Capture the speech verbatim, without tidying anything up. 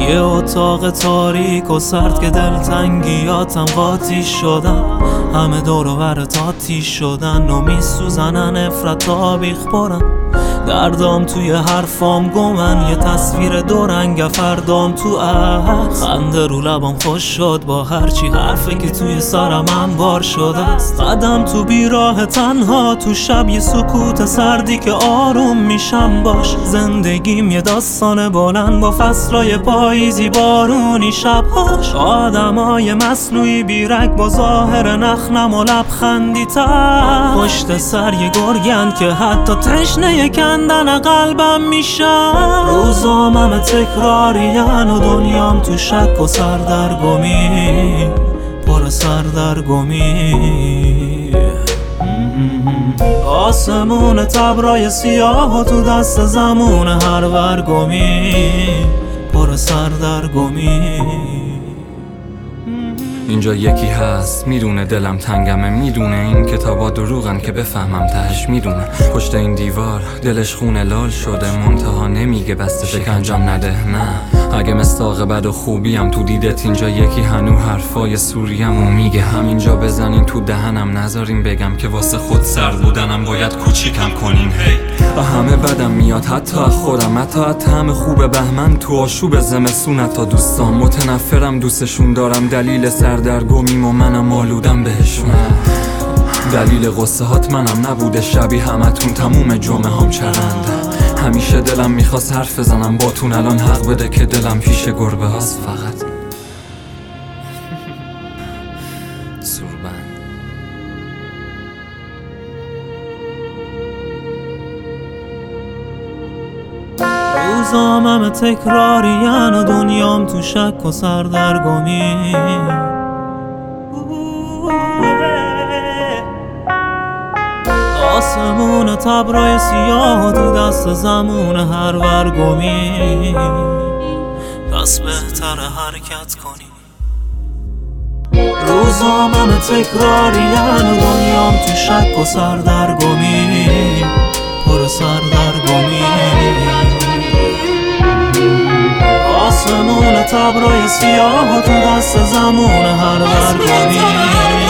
یه اتاق تاریک و سرد که دلتنگیاتم قاطی شدن، همه دور و برت آتیش شدن و میسوزنن افرت تابیخ برن. دردام توی حرفام گمن، یه تصویر دورنگ فردام تو عکس. خنده رو لبام خوش شد با هرچی حرفه که توی سرم انبار شده است. قدم تو بیراه تنها تو شب، یه سکوت سردی که آروم میشم باش. زندگیم یه داستان بلند با فصلای پاییزی بارونی شبهاش. آدمای مصنوعی بیرک با ظاهر نخنم و لبخندی تر، پشت سر یه گرگن که حتی تشنه کندن قلبم میشن. روزام همه تکرارین و دنیام تو شک و سردرگمی، پر سردرگمی. آسمون تبرای سیاه و تو دست زمون هر ورگمی، پر سردرگمی. اینجا یکی هست میدونه دلم تنگمه، میدونه این کتابا دروغن که بفهمم تهش، میدونه پشت این دیوار دلش خونه لال شده، منتها نمیگه بسته شکنجم نده. نه اگه مستاق بد و خوبیم تو دیدت اینجا یکی هنو حرفای سوریم و میگه همینجا بزنین تو دهنم، نذارین بگم که واسه خود سر بودنم باید کوچیکم کنین. هی و همه بدم میاد حتی از خودم، حتی از طعم خوب بهمن تو آشوب زمستون. حتی دوستان متنفرم دوستشون دارم، دلیل سردرگمیم و منم آلودم بهشون. دلیل قصه هات منم نبوده، شبیه همتون تموم جمعه هم چرنده. همیشه دلم میخواست حرف بزنم باتون، الان حق بده که دلم پیش گربه هاست فقط. سوربند روزام همه تکرارین و دنیام تو شک و سردرگمی. آسمون تبرای سیاه تو دست زمون هر ورگمی، پس بهتر حرکت کنی. روزام همه تکرارین و دنیام تو شک و سردرگمی، پر سردرگمی. آسمون تبرای سیاه تو دست زمون هر ورگمی.